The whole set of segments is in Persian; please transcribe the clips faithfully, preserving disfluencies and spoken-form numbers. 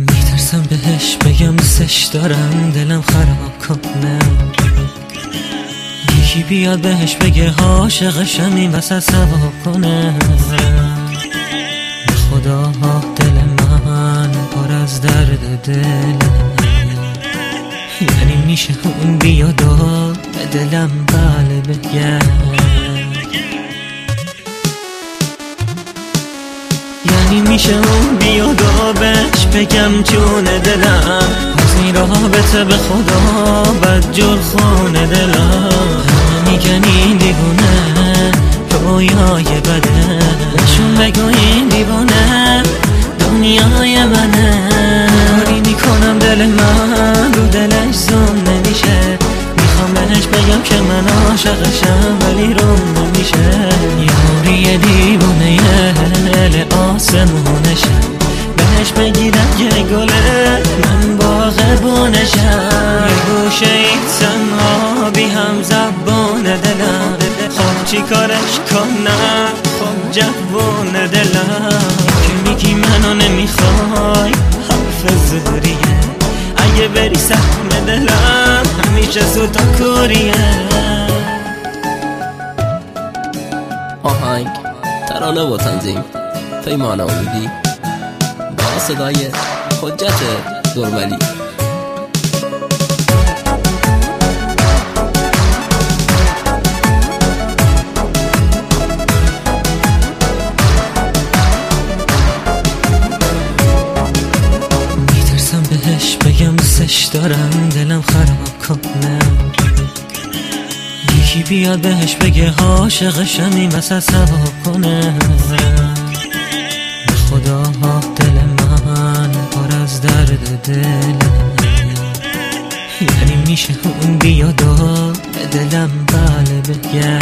میترسم بهش بگم دوستش دارم دلم خراب کنه، یکی بیاد بهش بگه عاشقشم این وسط ثواب کنه. خدا دل من پر از درد دل، یعنی میشه اون بیاد و به دلم بله بگه، یعنی میشه اون بیاد و بهش بگم جون دلم از این رابطه به خدا بدجور خونه دلم. همه میگن این دیوونه رویای بده، بهشون بگو این دیوونه دنیای منه. کاری میکنم دل من رو دلش زوم نمیشه، میخوام بهش بگم که من عاشقشم ولی روم نمیشه. یاری دیوونه دل آسمونشم، بهش بگیرم یه گله من باغبونشم. یه گوشه این تنها بی هم زبون دلم، خب چی کارش کنم خب جوون دلم. که میگی منو نمیخوای حرف زوریه، اگه بری سهم دلم همیشه زود و کوریه. آهنگ ترانه و تنظیم پیمان امیدی با صدای حجت درولی. میترسم بهش بگم دوستش دارم دلم خراب کنه، یکی بیاد بهش بگه عاشقشم این وسط ثواب کنه. خدا دل من پر از درد دل، یعنی میشه اون بیاد و به دلم بله بگه،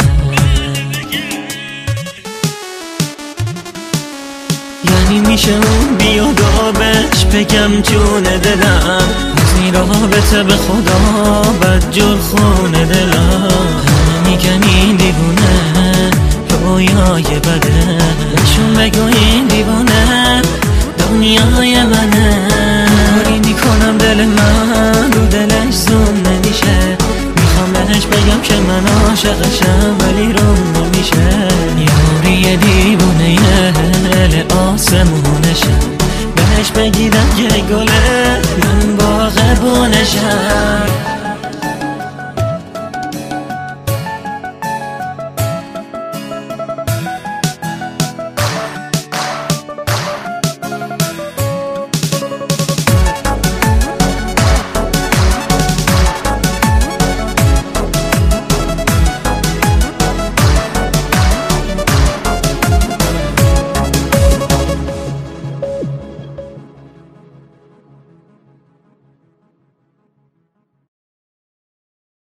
یعنی میشه اون بیاد و بهش بگم جون دلم از این رابطه به خدا بدجور خونه دلم. همه میگن این دیوونه رویای بده، بهشون بگو این دیوونه دنیای منه. کاری میکنم دل من رو دلش زوم نمیشه، میخوام بهش بگم که من عاشقشم ولی روم نمیشه. یاری دیوونه دل آسمونشم، بهش بگیرم یه گله من باغبونشم.